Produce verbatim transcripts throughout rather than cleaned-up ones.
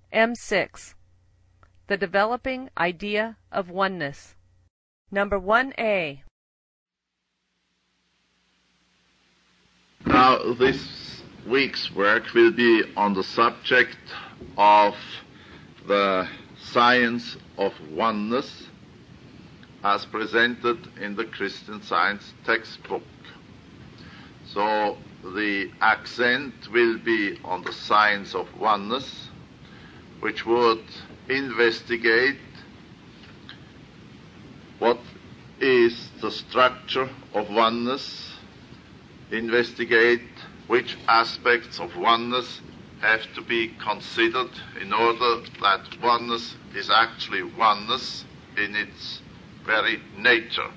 M six. The Developing Idea of Oneness. Number one A. Now, this week's work will be on the subject of the science of oneness as presented in the Christian Science textbook. So the accent will be on the science of oneness, which would investigate what is the structure of oneness, investigate which aspects of oneness have to be considered in order that oneness is actually oneness in its very nature.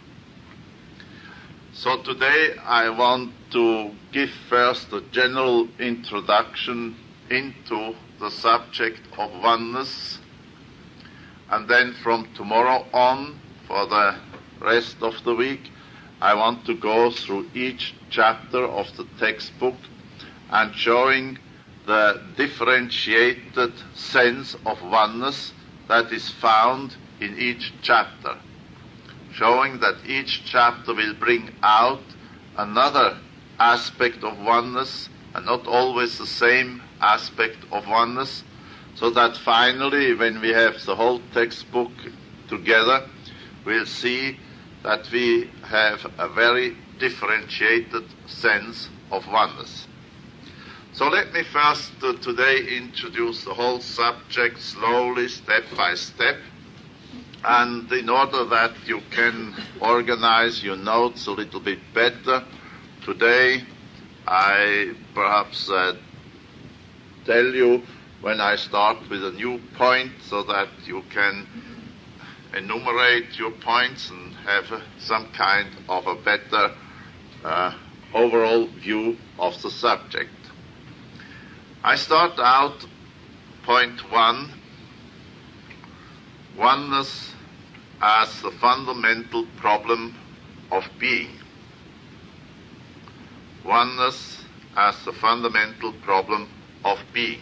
So today I want to give first a general introduction into the subject of oneness, and then from tomorrow on, for the rest of the week, I want to go through each chapter of the textbook and showing the differentiated sense of oneness that is found in each chapter, showing that each chapter will bring out another aspect of oneness and not always the same aspect of oneness, so that finally, when we have the whole textbook together, we'll see that we have a very differentiated sense of oneness. So let me first uh, today introduce the whole subject slowly, step by step, and in order that you can organize your notes a little bit better, today I perhaps uh, tell you when I start with a new point so that you can enumerate your points and have uh, some kind of a better uh, overall view of the subject. I start out point one, oneness as the fundamental problem of being. Oneness as the fundamental problem of being.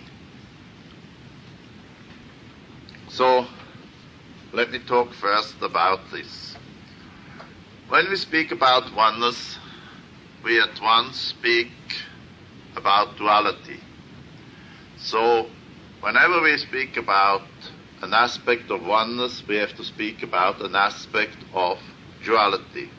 So, let me talk first about this. When we speak about oneness, we at once speak about duality. So, whenever we speak about an aspect of oneness, we have to speak about an aspect of duality.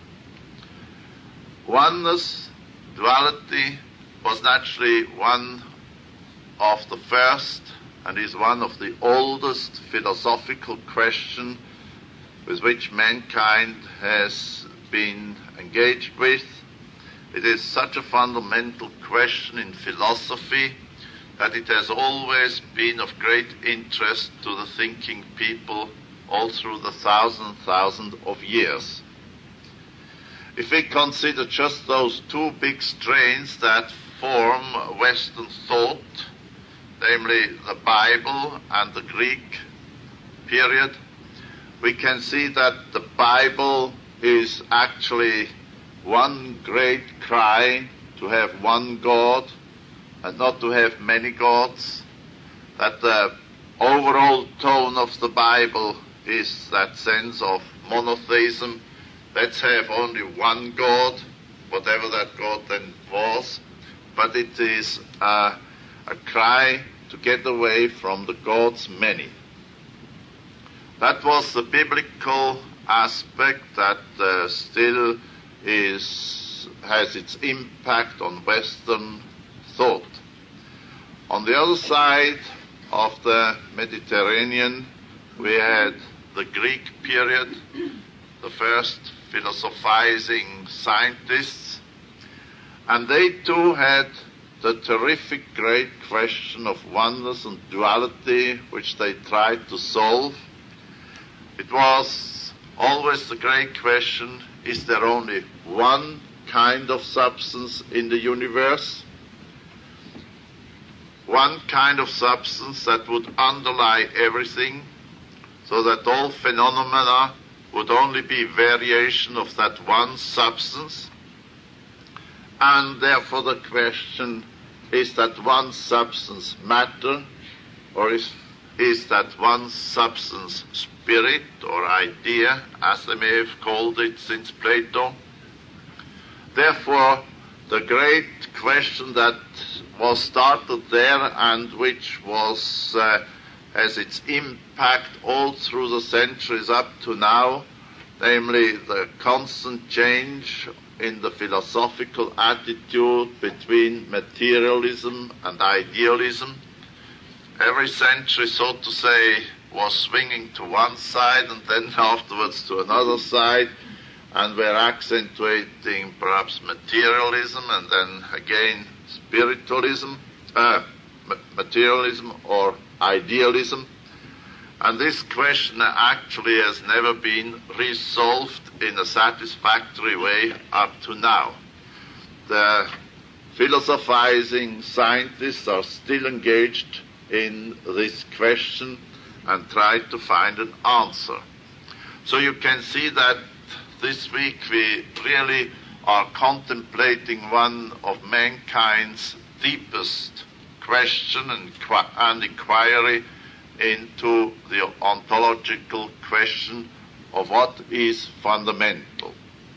Oneness, duality, was naturally one of the first and is one of the oldest philosophical questions with which mankind has been engaged with. It is such a fundamental question in philosophy that it has always been of great interest to the thinking people all through the thousand, thousand of years. If we consider just those two big strains that form Western thought, namely the Bible and the Greek period, we can see that the Bible is actually one great cry to have one God and not to have many gods, that the overall tone of the Bible is that sense of monotheism. Let's have only one God, whatever that God then was, but it is uh, a cry to get away from the gods many. That was the biblical aspect that uh, still is has its impact on Western thought. On the other side of the Mediterranean, we had the Greek period, the first philosophizing scientists, and they too had the terrific great question of oneness and duality, which they tried to solve. It was always the great question, is there only one kind of substance in the universe? One kind of substance that would underlie everything, so that all phenomena would only be variation of that one substance. And therefore the question, is that one substance matter, or is is that one substance, spirit or idea, as they may have called it since Plato. Therefore, the great question that was started there and which was uh, has its impact all through the centuries up to now, namely the constant change in the philosophical attitude between materialism and idealism. Every century, so to say, was swinging to one side and then afterwards to another side, and were accentuating perhaps materialism and then again spiritualism, uh, materialism or idealism. And this question actually has never been resolved in a satisfactory way up to now. The philosophizing scientists are still engaged in this question and try to find an answer. So you can see that this week we really are contemplating one of mankind's deepest question and, and inquiry into the ontological question of what is fundamental.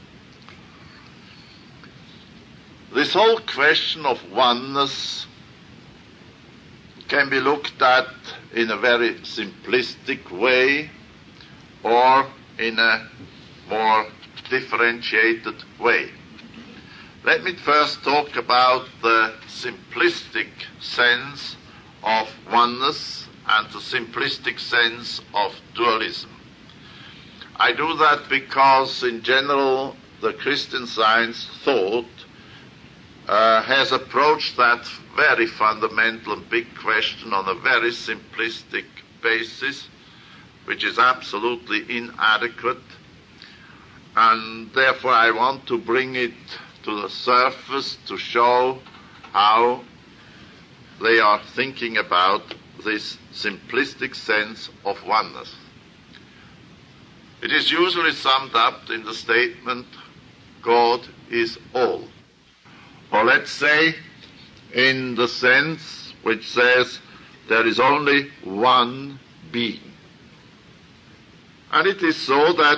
This whole question of oneness can be looked at in a very simplistic way or in a more differentiated way. Let me first talk about the simplistic sense of oneness and the simplistic sense of dualism. I do that because in general the Christian Science thought uh, has approached that very fundamental and big question on a very simplistic basis, which is absolutely inadequate, and therefore I want to bring it to the surface to show how they are thinking about this simplistic sense of oneness. It is usually summed up in the statement, God is all. Or let's say, in the sense which says there is only one being. And it is so that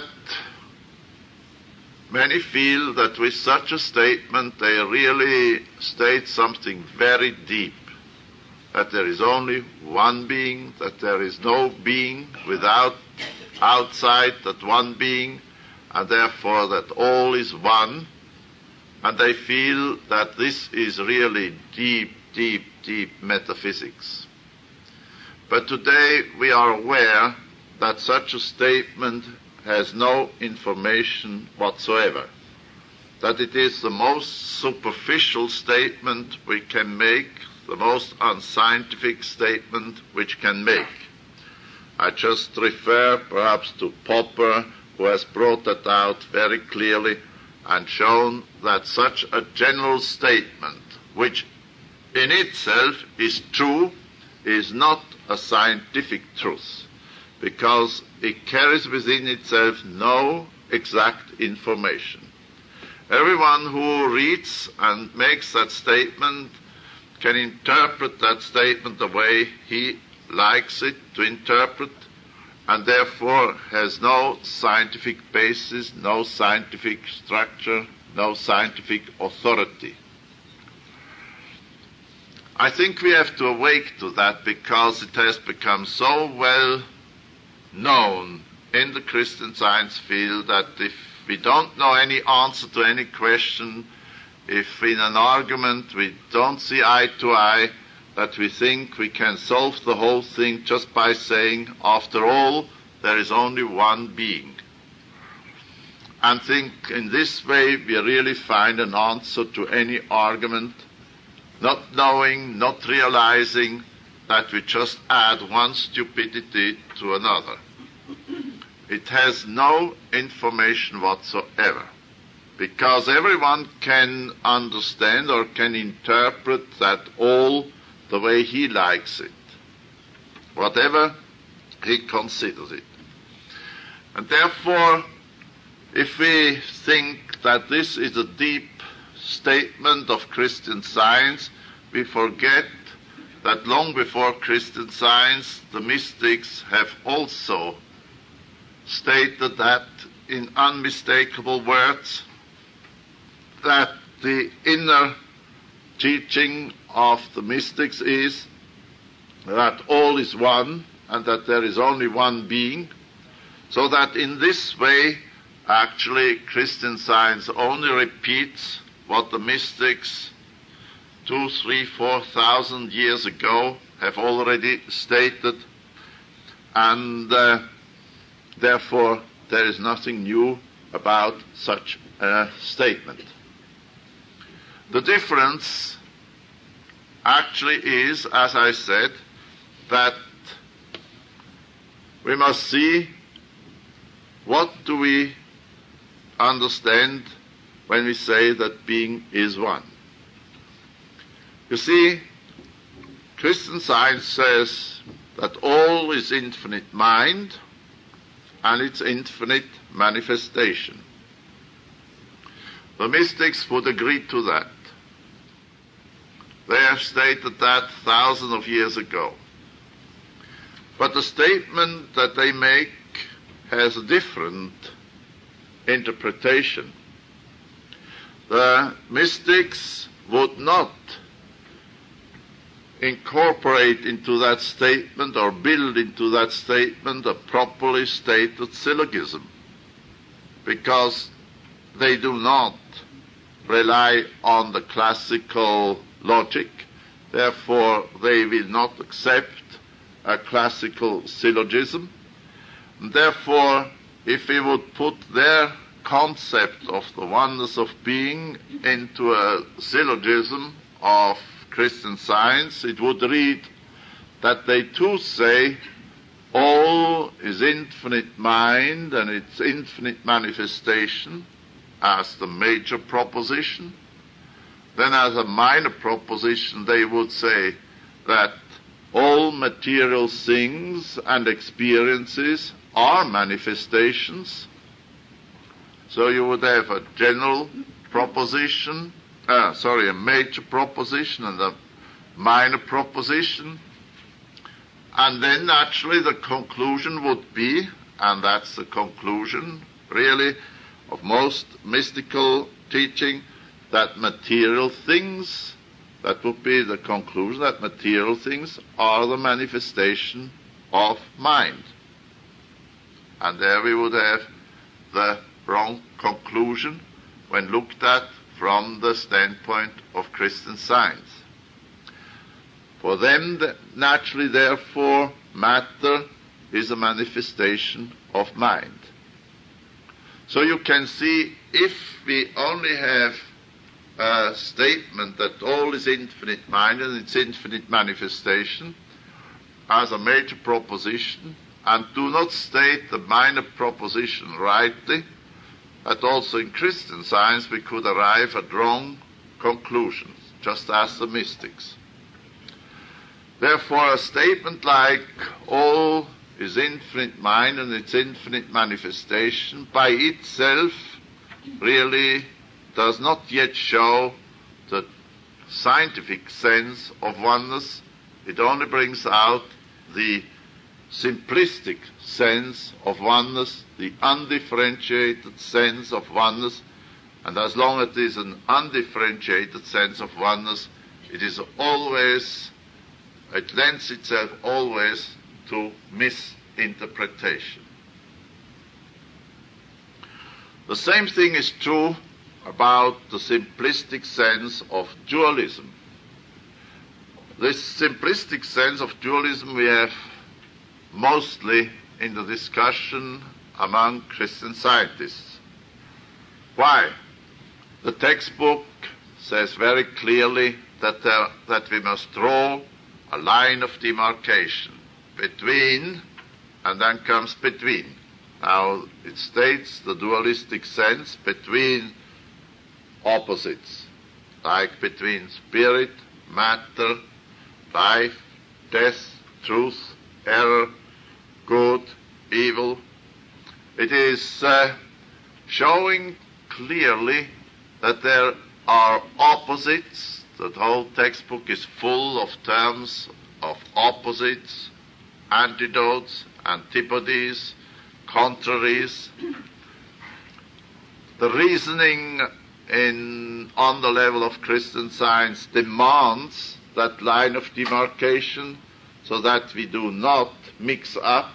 many feel that with such a statement they really state something very deep, that there is only one being, that there is no being without outside that one being, and therefore that all is one, and they feel that this is really deep, deep, deep metaphysics. But today we are aware that such a statement has no information whatsoever, that it is the most superficial statement we can make, the most unscientific statement which can make. I just refer perhaps to Popper, who has brought that out very clearly and shown that such a general statement, which in itself is true, is not a scientific truth, because it carries within itself no exact information. Everyone who reads and makes that statement can interpret that statement the way he likes it to interpret, and therefore has no scientific basis, no scientific structure, no scientific authority. I think we have to awake to that because it has become so well known in the Christian Science field that if we don't know any answer to any question, if in an argument we don't see eye to eye, that we think we can solve the whole thing just by saying, after all, there is only one being. And think in this way we really find an answer to any argument, not knowing, not realizing that we just add one stupidity to another. It has no information whatsoever, because everyone can understand or can interpret that all the way he likes it, whatever he considers it. And therefore, if we think that this is a deep statement of Christian Science, we forget that long before Christian Science, the mystics have also stated that in unmistakable words, that the inner teaching of the mystics is that all is one and that there is only one being, so that in this way, actually, Christian Science only repeats what the mystics two, three, four thousand years ago have already stated, and uh, therefore there is nothing new about such a statement. The difference actually is, as I said, that we must see what do we understand when we say that being is one. You see, Christian Science says that all is infinite mind and its infinite manifestation. The mystics would agree to that. They have stated that thousands of years ago. But the statement that they make has a different interpretation. The mystics would not incorporate into that statement or build into that statement a properly stated syllogism, because they do not rely on the classical logic. Therefore, they will not accept a classical syllogism. And therefore, if we would put their concept of the oneness of being into a syllogism of Christian Science, it would read that they too say all is infinite mind and its infinite manifestation as the major proposition. Then as a minor proposition they would say that all material things and experiences are manifestations. So you would have a general proposition, uh, sorry, a major proposition and a minor proposition. And then naturally the conclusion would be, and that's the conclusion really of most mystical teaching, that material things, that would be the conclusion, that material things are the manifestation of mind. And there we would have the wrong conclusion when looked at from the standpoint of Christian Science. For them, naturally, therefore, matter is a manifestation of mind. So you can see, if we only have a statement that all is infinite mind and its infinite manifestation as a major proposition, and do not state the minor proposition rightly, that also in Christian Science we could arrive at wrong conclusions, just as the mystics. Therefore, a statement like all is infinite mind and its infinite manifestation by itself really does not yet show the scientific sense of oneness. It only brings out the simplistic sense of oneness, the undifferentiated sense of oneness, and as long as it is an undifferentiated sense of oneness, it is always, it lends itself always to misinterpretation. The same thing is true about the simplistic sense of dualism. This simplistic sense of dualism we have mostly in the discussion among Christian scientists. Why? The textbook says very clearly that, there, that we must draw a line of demarcation between, and then comes between. Now, it states the dualistic sense between opposites, like between spirit, matter, life, death, truth, error, good, evil. It is uh, showing clearly that there are opposites. The whole textbook is full of terms of opposites, antidotes, antipodies, contraries. The reasoning in, on the level of Christian Science demands that line of demarcation so that we do not mix up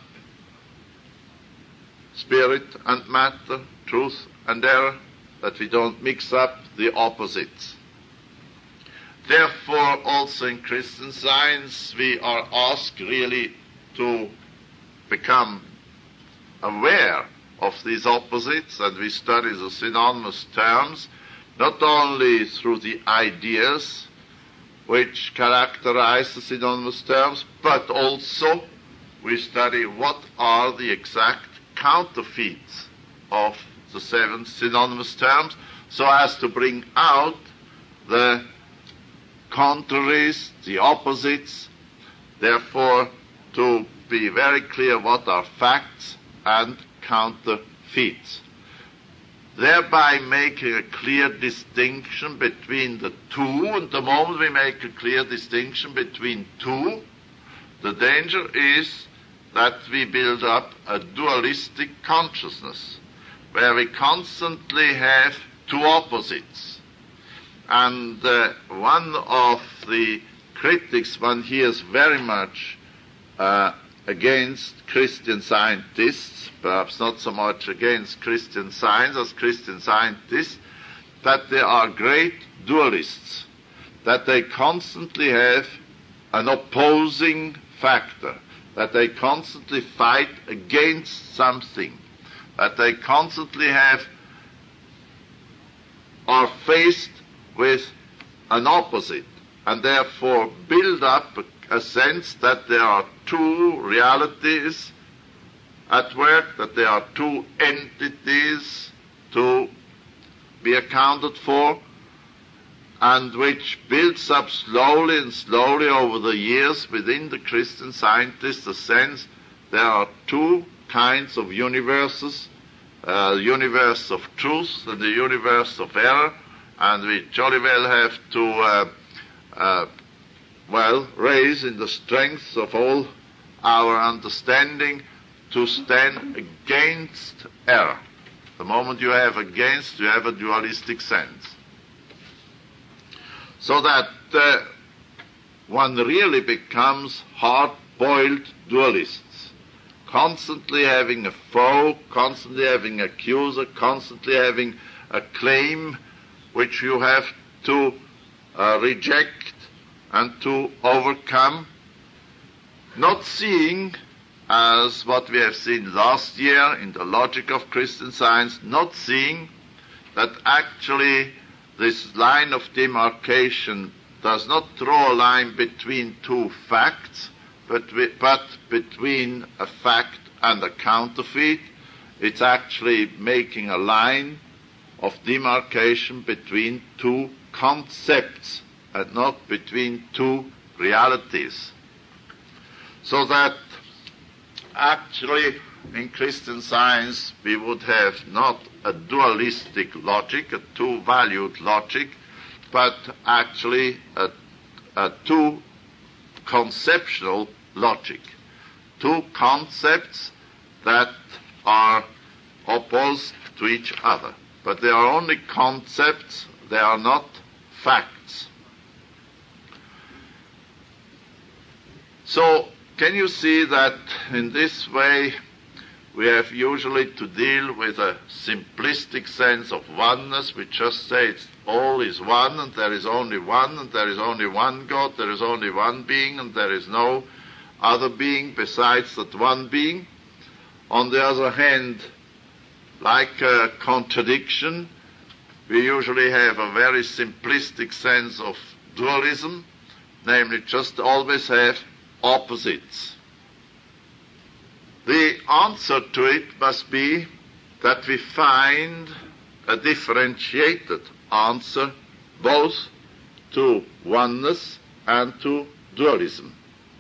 spirit and matter, truth and error, that we don't mix up the opposites. Therefore, also in Christian Science, we are asked really to become aware of these opposites, and we study the synonymous terms, not only through the ideas which characterize the synonymous terms, but also we study what are the exact counterfeits of the seven synonymous terms, so as to bring out the contraries, the opposites, therefore to be very clear what are facts and counterfeits, thereby making a clear distinction between the two. And the moment we make a clear distinction between two, the danger is that we build up a dualistic consciousness, where we constantly have two opposites. And uh, one of the critics one hears very much uh, against Christian scientists, perhaps not so much against Christian Science as Christian scientists, that they are great dualists, that they constantly have an opposing factor, that they constantly fight against something, that they constantly have are faced with an opposite, and therefore build up a, a sense that there are two realities at work, that there are two entities to be accounted for, and which builds up slowly and slowly over the years within the Christian scientists the sense there are two kinds of universes, uh, the universe of truth and the universe of error, and we jolly well have to, uh, uh, well, raise in the strength of all our understanding to stand against error. The moment you have against, you have a dualistic sense. So that uh, one really becomes hard-boiled dualists, constantly having a foe, constantly having an accuser, constantly having a claim which you have to uh, reject and to overcome, not seeing, as what we have seen last year in the logic of Christian Science, not seeing that actually this line of demarcation does not draw a line between two facts, but, but between a fact and a counterfeit. It's actually making a line of demarcation between two concepts and not between two realities. So that actually in Christian Science we would have not a dualistic logic, a two-valued logic, but actually a, a two-conceptual logic. Two concepts that are opposed to each other. But they are only concepts, they are not facts. So, can you see that in this way we have usually to deal with a simplistic sense of oneness? We just say it's all is one, and there is only one, and there is only one God, there is only one being, and there is no other being besides that one being. On the other hand, like a contradiction, we usually have a very simplistic sense of dualism, namely just always have opposites. The answer to it must be that we find a differentiated answer both to oneness and to dualism.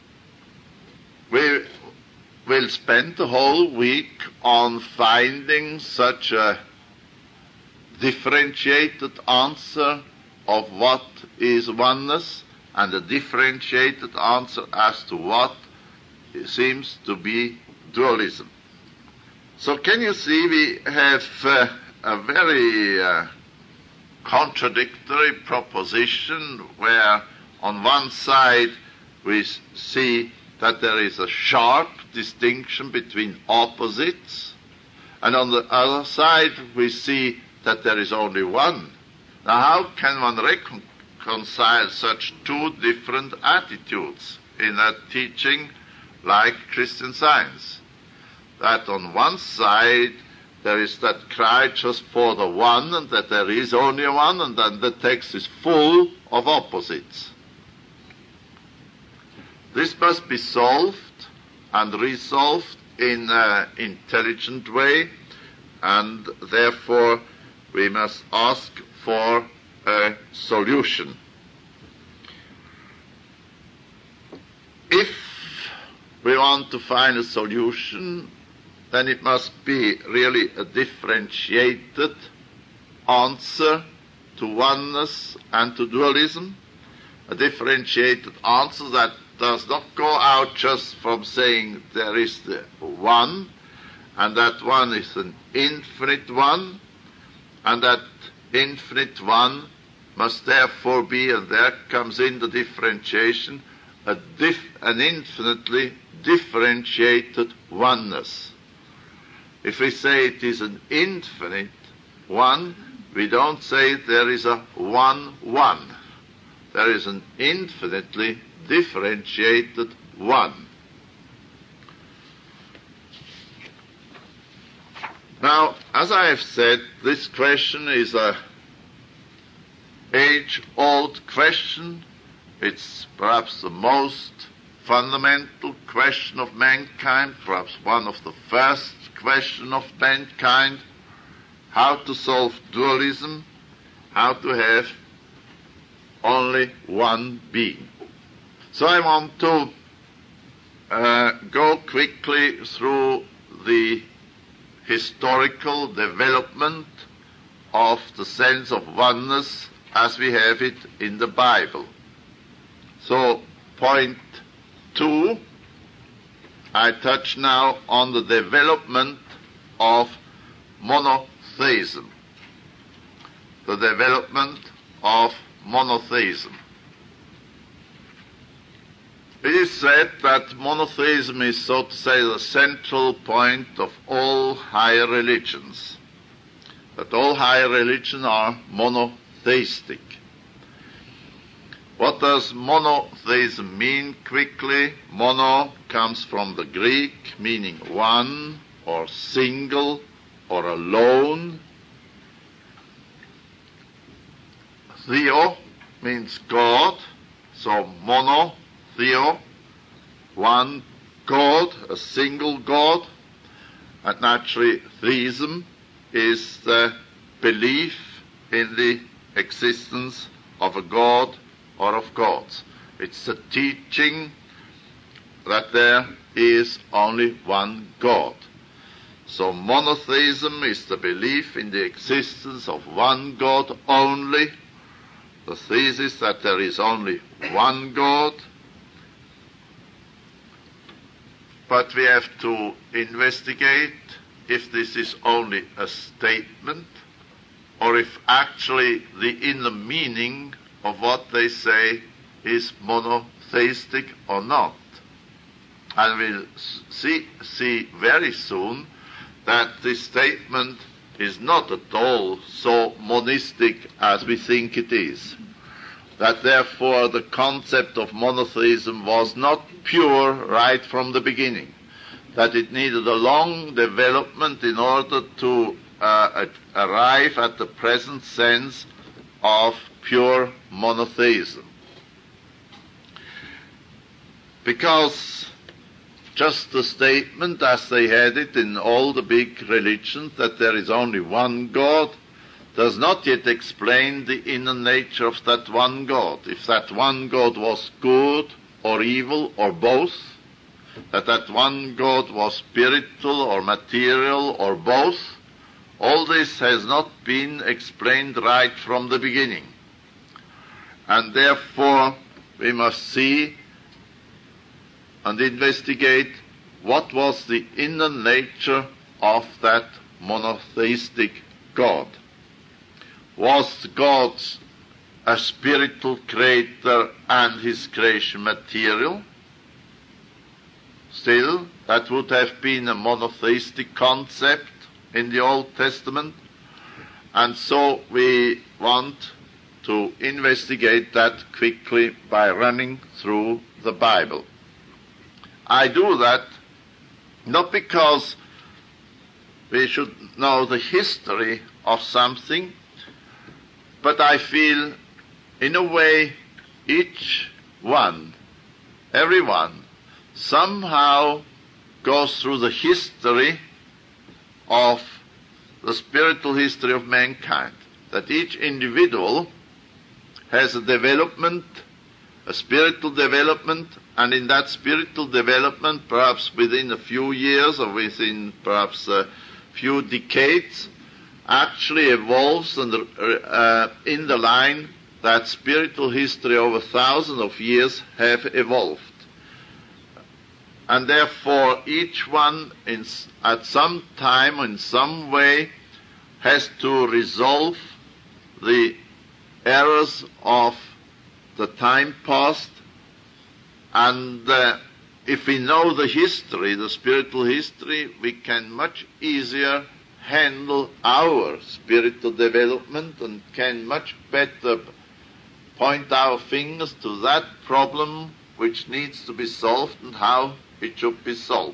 We will spend the whole week on finding such a differentiated answer of what is oneness and a differentiated answer as to what seems to be dualism. So can you see we have uh, a very uh, contradictory proposition where on one side we see that there is a sharp distinction between opposites, and on the other side we see that there is only one. Now how can one reconcile such two different attitudes in a teaching like Christian Science? That on one side there is that cry just for the one, and that there is only one, and then the text is full of opposites. This must be solved and resolved in an intelligent way, and therefore we must ask for a solution. If we want to find a solution, then it must be really a differentiated answer to oneness and to dualism, a differentiated answer that does not go out just from saying there is the one, and that one is an infinite one, and that infinite one must therefore be, and there comes in the differentiation, a dif- an infinitely differentiated oneness. If we say it is an infinite one, we don't say there is a one one. There is an infinitely differentiated one. Now, as I have said, this question is a age-old question. It's perhaps the most fundamental question of mankind, perhaps one of the first question of mankind, how to solve dualism, how to have only one being. So I want to uh, go quickly through the historical development of the sense of oneness as we have it in the Bible. So, point two, I touch now on the development of monotheism. The development of monotheism. It is said that monotheism is, so to say, the central point of all higher religions. That all higher religions are monotheistic. What does monotheism mean? Quickly, mono comes from the Greek, meaning one, or single, or alone. Theo means God, so mono, theo, one God, a single God. And naturally, theism is the belief in the existence of a God or of gods. It's the teaching that there is only one God. So monotheism is the belief in the existence of one God only, the thesis that there is only one God. But we have to investigate if this is only a statement or if actually the inner meaning of what they say is monotheistic or not. And we'll see, see very soon that this statement is not at all so monistic as we think it is. That therefore the concept of monotheism was not pure right from the beginning. That it needed a long development in order to uh, arrive at the present sense of pure monotheism. Because just the statement as they had it in all the big religions that there is only one God does not yet explain the inner nature of that one God. If that one God was good or evil or both, that that one God was spiritual or material or both, all this has not been explained right from the beginning. And therefore we must see and investigate what was the inner nature of that monotheistic God. Was God a spiritual creator and his creation material? Still, that would have been a monotheistic concept in the Old Testament, and so we want to investigate that quickly by running through the Bible. I do that not because we should know the history of something, but I feel, in a way, each one, everyone, somehow goes through the history of the spiritual history of mankind. That each individual has a development, a spiritual development, and in that spiritual development, perhaps within a few years or within perhaps a few decades, actually evolves in the, uh, in the line that spiritual history over thousands of years have evolved. And therefore each one in, at some time, in some way, has to resolve the errors of the time past. And uh, if we know the history, the spiritual history, we can much easier handle our spiritual development and can much better point our fingers to that problem which needs to be solved and how it should be solved.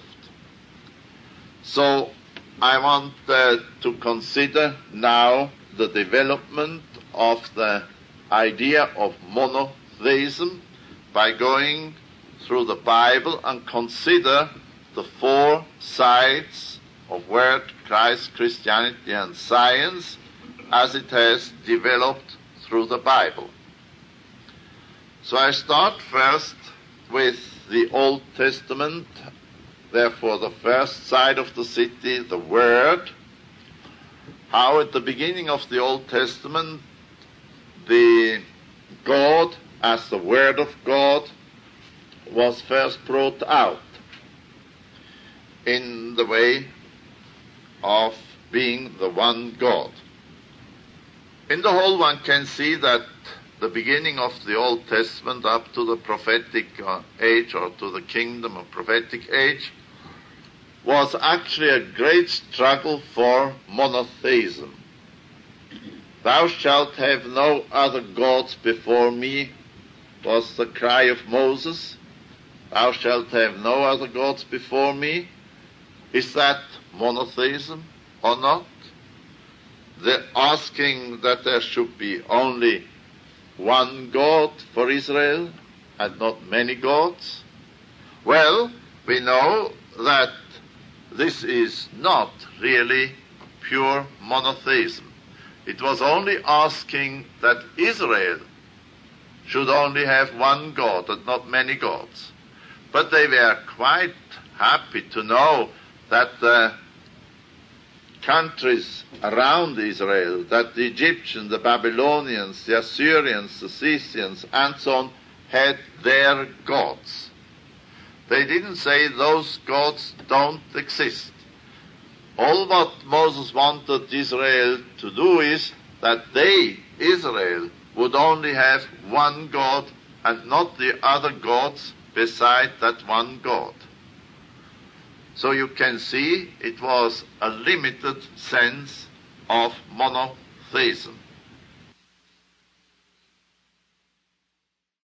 So I want uh, to consider now the development of the idea of monotheism by going through the Bible and consider the four sides of Word, Christ, Christianity, and science as it has developed through the Bible. So I start first with the Old Testament, therefore the first side of the city, the Word, how at the beginning of the Old Testament the God as the Word of God was first brought out in the way of being the one God. In the whole, one can see that the beginning of the Old Testament up to the prophetic uh, age, or to the kingdom of prophetic age, was actually a great struggle for monotheism. Thou shalt have no other gods before me, was the cry of Moses. Thou shalt have no other gods before me. Is that monotheism or not? The asking that there should be only one God for Israel and not many gods? Well, we know that this is not really pure monotheism. It was only asking that Israel should only have one God and not many gods. But they were quite happy to know that the countries around Israel, that the Egyptians, the Babylonians, the Assyrians, the Scythians, and so on, had their gods. They didn't say those gods don't exist. All what Moses wanted Israel to do is that they, Israel, would only have one God and not the other gods beside that one God. So you can see it was a limited sense of monotheism.